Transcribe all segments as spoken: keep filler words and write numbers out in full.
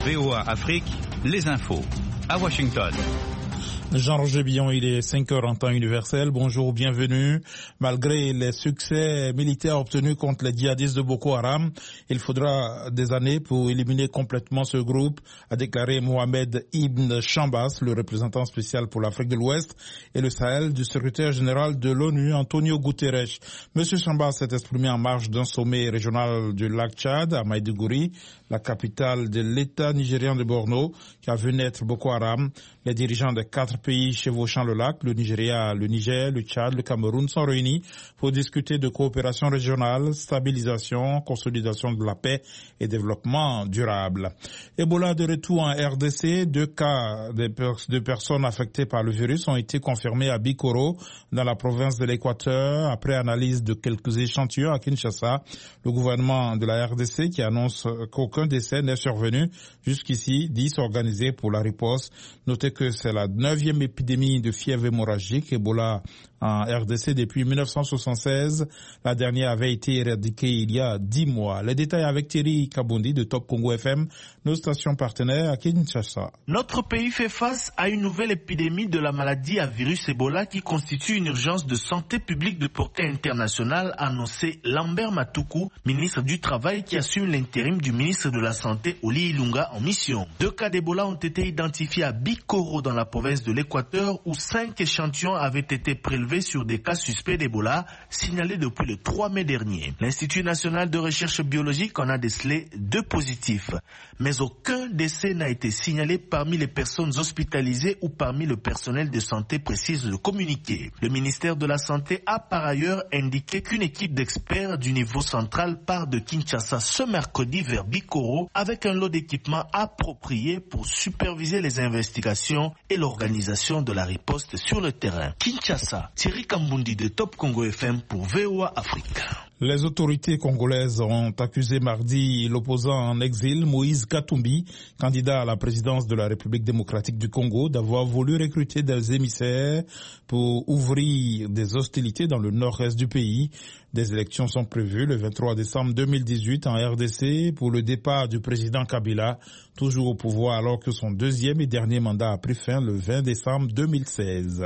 V O A Afrique, les infos. À Washington. Jean-Roger Billon, il est cinq heures en temps universel. Bonjour, bienvenue. Malgré les succès militaires obtenus contre les djihadistes de Boko Haram, il faudra des années pour éliminer complètement ce groupe, a déclaré Mohamed Ibn Chambas, le représentant spécial pour l'Afrique de l'Ouest et le Sahel du secrétaire général de l'ONU, Antonio Guterres. Monsieur Chambas s'est exprimé en marge d'un sommet régional du lac Tchad à Maïdougouri, la capitale de l'État nigérian de Borno, qui a vu naître Boko Haram. Les dirigeants des quatre pays chevauchant le lac, le Nigeria, le Niger, le Tchad, le Cameroun, sont réunis pour discuter de coopération régionale, stabilisation, consolidation de la paix et développement durable. Ebola de retour en R D C, deux cas de, per- de personnes affectées par le virus ont été confirmés à Bikoro, dans la province de l'Équateur, après analyse de quelques échantillons à Kinshasa. Le gouvernement de la R D C qui annonce qu'aucun décès n'est survenu jusqu'ici, dit s'organiser pour la riposte. Notez que c'est la neuvième épidémie de fièvre hémorragique Ebola en R D C depuis mille neuf cent soixante-seize. La dernière avait été éradiquée il y a dix mois. Les détails avec Thierry Kabondi de Top Congo F M, nos stations partenaires à Kinshasa. Notre pays fait face à une nouvelle épidémie de la maladie à virus Ebola qui constitue une urgence de santé publique de portée internationale, a annoncé Lambert Matoukou, ministre du Travail qui assume l'intérim du ministre de la Santé Oli Ilunga en mission. Deux cas d'Ebola ont été identifiés à Bikoro dans la province de l'Équateur où cinq échantillons avaient été prélevés sur des cas suspects d'Ebola signalés depuis le trois mai dernier. L'Institut national de recherche biologique en a décelé deux positifs, mais aucun décès n'a été signalé parmi les personnes hospitalisées ou parmi le personnel de santé, précise le communiqué. Le ministère de la Santé a par ailleurs indiqué qu'une équipe d'experts du niveau central part de Kinshasa ce mercredi vers Bikoro avec un lot d'équipements appropriés pour superviser les investigations et l'organisation de la riposte sur le terrain. Kinshasa, Thierry Kambundi de Top Congo F M pour V O A Afrique. Les autorités congolaises ont accusé mardi l'opposant en exil Moïse Katumbi, candidat à la présidence de la République démocratique du Congo, d'avoir voulu recruter des émissaires pour ouvrir des hostilités dans le nord-est du pays. Des élections sont prévues le vingt-trois décembre deux mille dix-huit en R D C pour le départ du président Kabila, toujours au pouvoir alors que son deuxième et dernier mandat a pris fin le vingt décembre deux mille seize.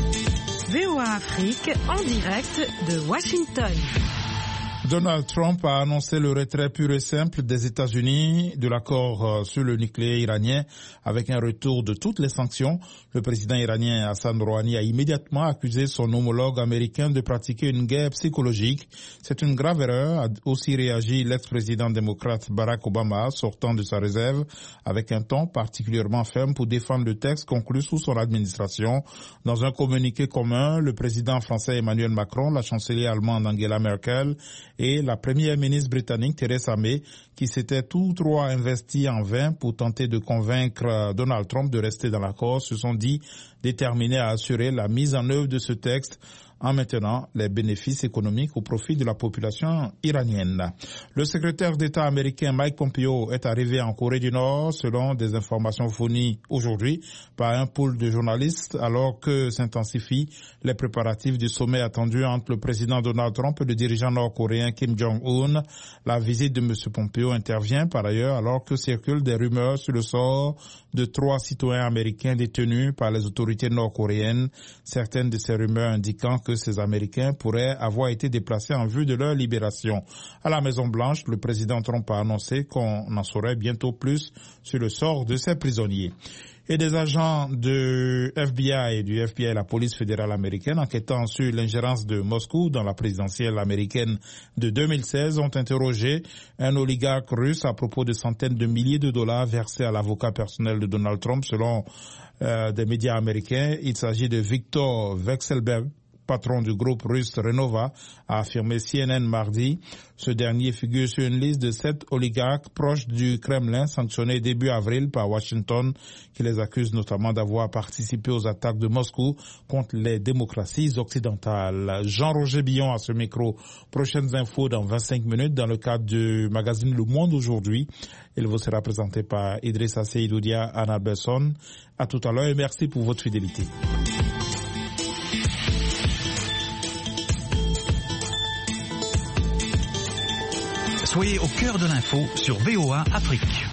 V O A Afrique en direct de Washington. Donald Trump a annoncé le retrait pur et simple des États-Unis de l'accord sur le nucléaire iranien avec un retour de toutes les sanctions. Le président iranien Hassan Rouhani a immédiatement accusé son homologue américain de pratiquer une guerre psychologique. C'est une grave erreur, a aussi réagi l'ex-président démocrate Barack Obama, sortant de sa réserve avec un ton particulièrement ferme pour défendre le texte conclu sous son administration. Dans un communiqué commun, le président français Emmanuel Macron, la chancelière allemande Angela Merkel et la première ministre britannique Theresa May, qui s'étaient tous trois investis en vain pour tenter de convaincre Donald Trump de rester dans l'accord, se sont dit déterminés à assurer la mise en œuvre de ce texte en maintenant les bénéfices économiques au profit de la population iranienne. Le secrétaire d'État américain Mike Pompeo est arrivé en Corée du Nord selon des informations fournies aujourd'hui par un pool de journalistes alors que s'intensifient les préparatifs du sommet attendu entre le président Donald Trump et le dirigeant nord-coréen Kim Jong-un. La visite de M. Pompeo intervient par ailleurs alors que circulent des rumeurs sur le sort de trois citoyens américains détenus par les autorités nord-coréennes, certaines de ces rumeurs indiquant que ces Américains pourraient avoir été déplacés en vue de leur libération. À la Maison-Blanche, le président Trump a annoncé qu'on en saurait bientôt plus sur le sort de ces prisonniers. Et des agents de F B I et du F B I, la police fédérale américaine, enquêtant sur l'ingérence de Moscou dans la présidentielle américaine de deux mille seize, ont interrogé un oligarque russe à propos de centaines de milliers de dollars versés à l'avocat personnel de Donald Trump, selon euh, des médias américains. Il s'agit de Viktor Vekselberg, patron du groupe russe Renova, a affirmé C N N mardi. Ce dernier figure sur une liste de sept oligarques proches du Kremlin sanctionnés début avril par Washington, qui les accuse notamment d'avoir participé aux attaques de Moscou contre les démocraties occidentales. Jean-Roger Billon à ce micro. Prochaines infos dans vingt-cinq minutes dans le cadre du magazine Le Monde aujourd'hui. Il vous sera présenté par Idrissa Seydoudia, Anna Besson. À tout à l'heure et merci pour votre fidélité. Soyez au cœur de l'info sur V O A Afrique.